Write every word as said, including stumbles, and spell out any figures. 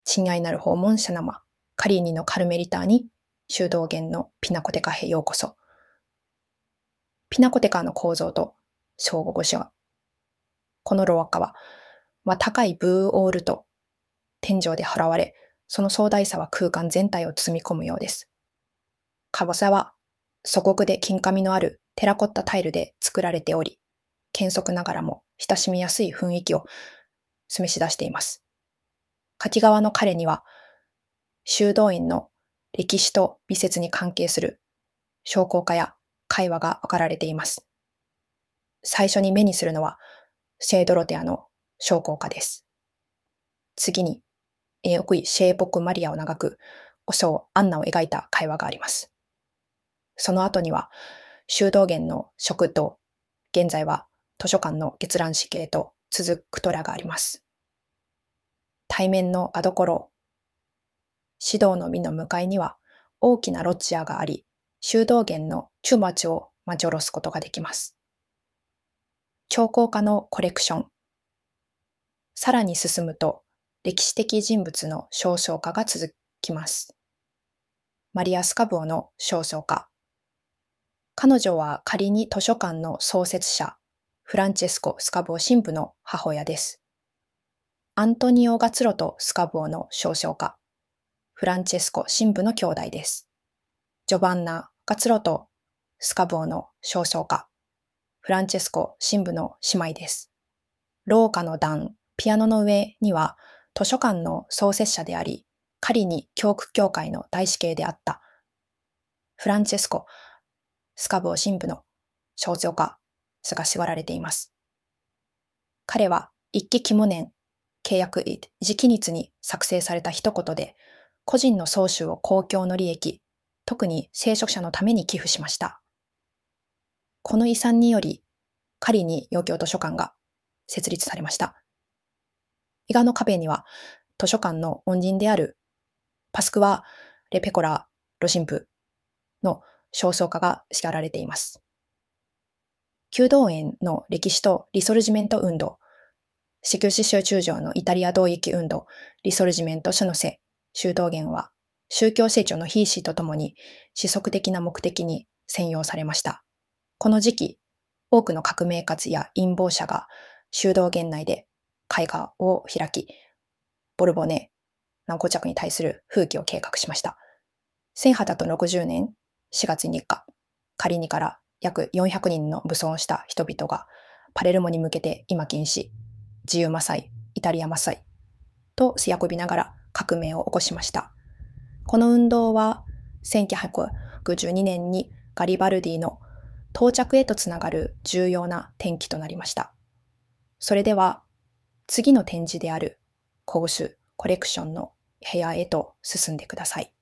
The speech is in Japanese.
親愛なる訪問者生、カリーニのカルメリターに、修道院のピナコテカへようこそ。ピナコテカの構造と小語語詞は、このロワカは、は高いブーオールと天井で払われ、その壮大さは空間全体を包み込むようです。かぼさは、素朴で金紙のあるテラコッタタイルで作られており、簡素ながらも親しみやすい雰囲気を示し出しています。柿側の彼には、修道院の歴史と美説に関係する商工家や会話が分かられています。最初に目にするのは、聖ドロテアの商工家です。次に、えー、奥いシェーポクマリアを長く、お章アンナを描いた会話があります。その後には、修道院の食と、現在は図書館の閲覧紙系と続くトラがあります。対面のあどころ、指導の実の向かいには大きなロッジアがあり、修道院のチュマチを待ち下ろすことができます。彫刻家のコレクション。さらに進むと、歴史的人物の肖像画が続きます。マリア・スカブオの肖像画。彼女は仮に図書館の創設者、フランチェスコ・スカブオ神父の母親です。アントニオ・ガツロとスカブオの肖像画。フランチェスコ神父の兄弟です。ジョバンナ・ガツロとスカブオの肖像画。フランチェスコ神父の姉妹です。廊下の段、ピアノの上には図書館の創設者であり、カリニ教区教会の大司教であったフランチェスコ・スカブオ神父の肖像画が絞られています。彼は一期紀無年契約時期日に作成された一言で、個人の総収を公共の利益、特に聖職者のために寄付しました。この遺産により、カリニ洋教図書館が設立されました。伊賀の壁には図書館の恩人であるパスクワ・レペコラ・ロ神父の肖像画が敷られています。弓道園の歴史とリソルジメント運動、シキュシ州中将のイタリア同域運動、リソルジメント書のせ、修道院は宗教成長の非史とともに思想的な目的に専用されました。この時期、多くの革命家や陰謀者が修道院内で絵画を開き、ボルボネ、南高着に対する風紀を計画しました。せんはっぴゃくろくじゅうねんしがつみっか、カリニから約よんひゃくにんの武装した人々がパレルモに向けて今禁止、自由マサイ、イタリアマサイと叫びながら革命を起こしました。この運動はせんきゅうひゃくろくじゅうにねんにガリバルディの到着へとつながる重要な転機となりました。それでは次の展示である公衆コレクションの部屋へと進んでください。